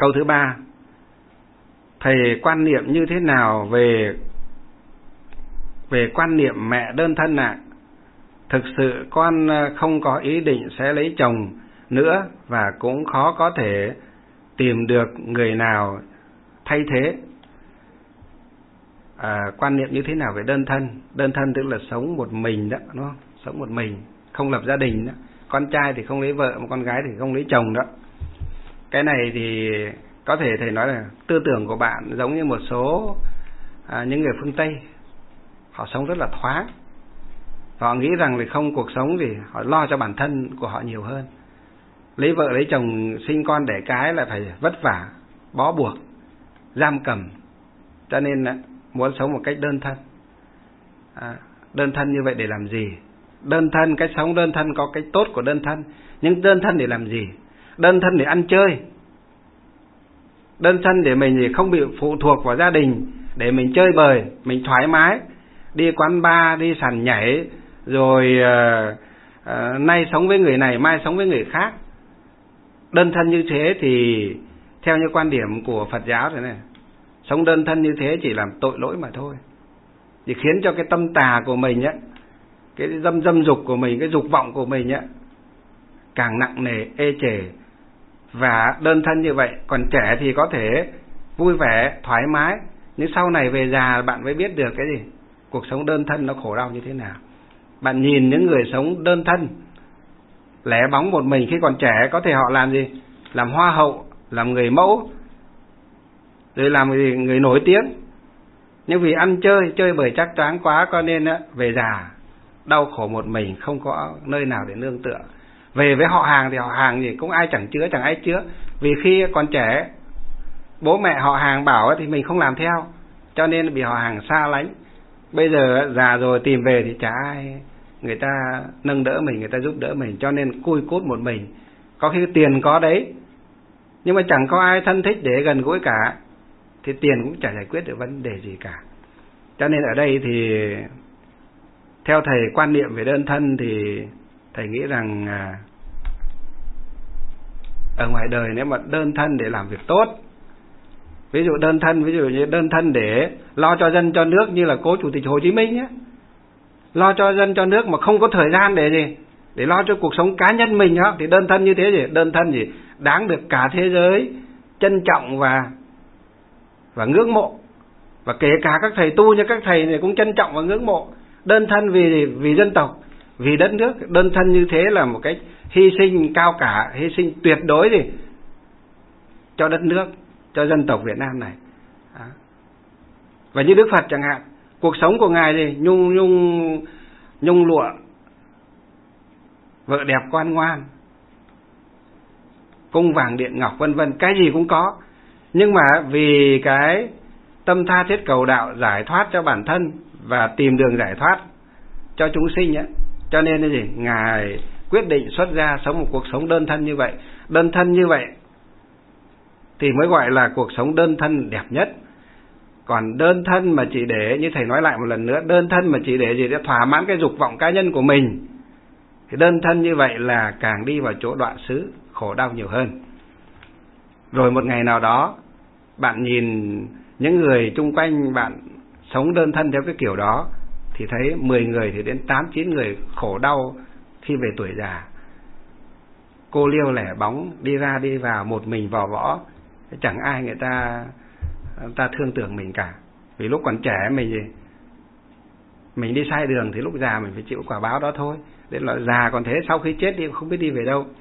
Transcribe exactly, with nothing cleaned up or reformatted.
Câu thứ ba, thầy quan niệm như thế nào về về quan niệm mẹ đơn thân ạ? À? Thực sự con không có ý định sẽ lấy chồng nữa và cũng khó có thể tìm được người nào thay thế. À, quan niệm như thế nào về đơn thân? Đơn thân tức là sống một mình đó, đúng không? Sống một mình, không lập gia đình đó. Con trai thì không lấy vợ, mà con gái thì không lấy chồng đó. Cái này thì có thể thầy nói là tư tưởng của bạn giống như một số à, những người phương Tây. Họ sống rất là thoáng. Họ nghĩ rằng là không cuộc sống thì họ lo cho bản thân của họ nhiều hơn. Lấy vợ lấy chồng sinh con đẻ cái là phải vất vả, bó buộc, giam cầm. Cho nên là muốn sống một cách đơn thân. À, đơn thân như vậy để làm gì? Đơn thân, cách sống đơn thân có cái tốt của đơn thân. Nhưng đơn thân để làm gì? Đơn thân để ăn chơi. Đơn thân để mình không bị phụ thuộc vào gia đình, để mình chơi bời, mình thoải mái, đi quán bar, đi sàn nhảy, rồi uh, uh, nay sống với người này, mai sống với người khác. Đơn thân như thế thì theo như quan điểm của Phật giáo thế này, sống đơn thân như thế chỉ làm tội lỗi mà thôi, chỉ khiến cho cái tâm tà của mình á, cái dâm dâm dục của mình, cái dục vọng của mình á càng nặng nề, ê chề. Và đơn thân như vậy, còn trẻ thì có thể vui vẻ, thoải mái, nhưng sau này về già bạn mới biết được cái gì, cuộc sống đơn thân nó khổ đau như thế nào. Bạn nhìn những người sống đơn thân, lẻ bóng một mình khi còn trẻ, có thể họ làm gì? Làm hoa hậu, làm người mẫu, rồi làm người, người nổi tiếng. Nhưng vì ăn chơi, chơi bời chắc choáng quá, cho nên á, về già đau khổ một mình, không có nơi nào để nương tựa. Về với họ hàng thì họ hàng gì cũng ai chẳng chứa, chẳng ai chứa. Vì khi còn trẻ, bố mẹ họ hàng bảo thì mình không làm theo, cho nên bị họ hàng xa lánh. Bây giờ già rồi tìm về thì chả ai người ta nâng đỡ mình, người ta giúp đỡ mình, cho nên cui cút một mình. Có khi tiền có đấy, nhưng mà chẳng có ai thân thích để gần gũi cả, thì tiền cũng chả giải quyết được vấn đề gì cả. Cho nên ở đây thì theo thầy quan niệm về đơn thân thì thầy nghĩ rằng ở ngoài đời nếu mà đơn thân để làm việc tốt, ví dụ đơn thân, ví dụ như đơn thân để lo cho dân cho nước như là cố Chủ tịch Hồ Chí Minh ấy, lo cho dân cho nước mà không có thời gian để gì, để lo cho cuộc sống cá nhân mình đó, thì đơn thân như thế gì, đơn thân gì đáng được cả thế giới trân trọng và và ngưỡng mộ. Và kể cả các thầy tu như các thầy này cũng trân trọng và ngưỡng mộ. Đơn thân vì vì dân tộc, vì đất nước. Đơn thân như thế là một cách hy sinh cao cả, hy sinh tuyệt đối gì cho đất nước, cho dân tộc Việt Nam này. Đó. Và như Đức Phật chẳng hạn, cuộc sống của Ngài gì nhung nhung nhung lụa, vợ đẹp con ngoan, cung vàng điện ngọc vân vân, cái gì cũng có. Nhưng mà vì cái tâm tha thiết cầu đạo, giải thoát cho bản thân và tìm đường giải thoát cho chúng sinh ấy, cho nên là gì, Ngài quyết định xuất gia sống một cuộc sống đơn thân như vậy. Đơn thân như vậy thì mới gọi là cuộc sống đơn thân đẹp nhất. Còn đơn thân mà chỉ để, như thầy nói lại một lần nữa, đơn thân mà chỉ để gì, để thỏa mãn cái dục vọng cá nhân của mình, thì đơn thân như vậy là càng đi vào chỗ đoạn xứ, khổ đau nhiều hơn. Rồi một ngày nào đó bạn nhìn những người chung quanh bạn sống đơn thân theo cái kiểu đó, thì thấy mười người thì đến tám chín người khổ đau khi về tuổi già. Cô liêu lẻ bóng, đi ra đi vào một mình vò võ, chẳng ai người ta người ta thương tưởng mình cả. Vì lúc còn trẻ mình gì, mình đi sai đường thì lúc già mình phải chịu quả báo đó thôi. Đến là già còn thế, sau khi chết đi không biết đi về đâu.